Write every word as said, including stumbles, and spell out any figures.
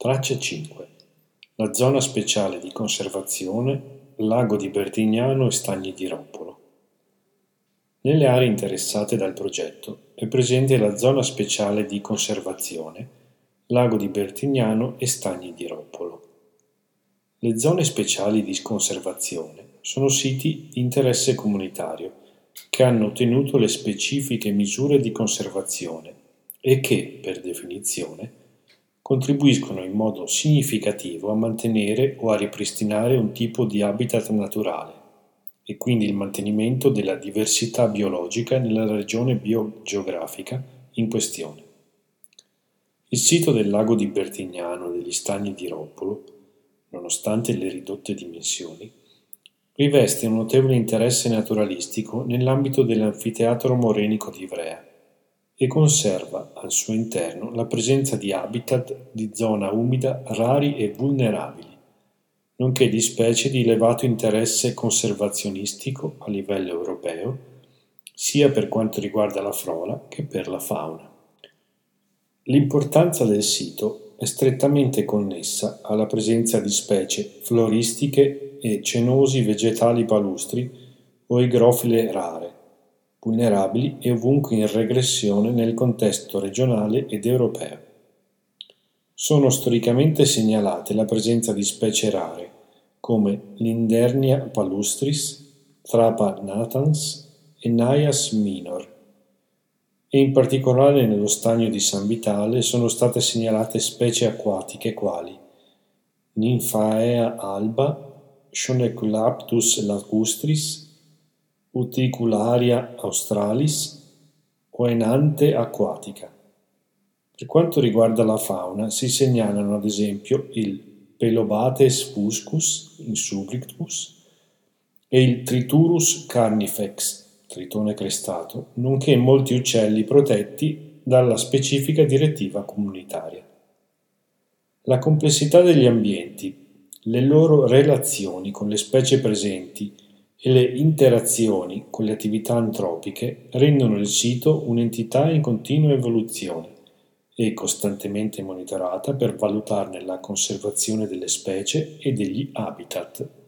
Traccia cinque. La zona speciale di conservazione Lago di Bertignano e Stagni di Roppolo. Nelle aree interessate dal progetto è presente la zona speciale di conservazione Lago di Bertignano e Stagni di Roppolo. Le zone speciali di conservazione sono siti di interesse comunitario che hanno ottenuto le specifiche misure di conservazione e che, per definizione, contribuiscono in modo significativo a mantenere o a ripristinare un tipo di habitat naturale e quindi il mantenimento della diversità biologica nella regione biogeografica in questione. Il sito del lago di Bertignano e degli Stagni di Roppolo, nonostante le ridotte dimensioni, riveste un notevole interesse naturalistico nell'ambito dell'anfiteatro morenico di Ivrea e conserva al suo interno la presenza di habitat di zona umida rari e vulnerabili, nonché di specie di elevato interesse conservazionistico a livello europeo, sia per quanto riguarda la flora che per la fauna. L'importanza del sito è strettamente connessa alla presenza di specie floristiche e cenosi vegetali palustri o igrofile rare, vulnerabili e ovunque in regressione nel contesto regionale ed europeo. Sono storicamente segnalate la presenza di specie rare come Lyndernia palustris, Trapa natans e Naias minor, e in particolare nello stagno di San Vitale sono state segnalate specie acquatiche quali Nymphaea alba, Schoeneculaptus lacustris, Utricularia australis o Enante acquatica. Per quanto riguarda la fauna si segnalano ad esempio il Pelobates fuscus insubricus e il Triturus carnifex, tritone crestato, nonché molti uccelli protetti dalla specifica direttiva comunitaria. La complessità degli ambienti, le loro relazioni con le specie presenti e le interazioni con le attività antropiche rendono il sito un'entità in continua evoluzione e costantemente monitorata per valutarne la conservazione delle specie e degli habitat.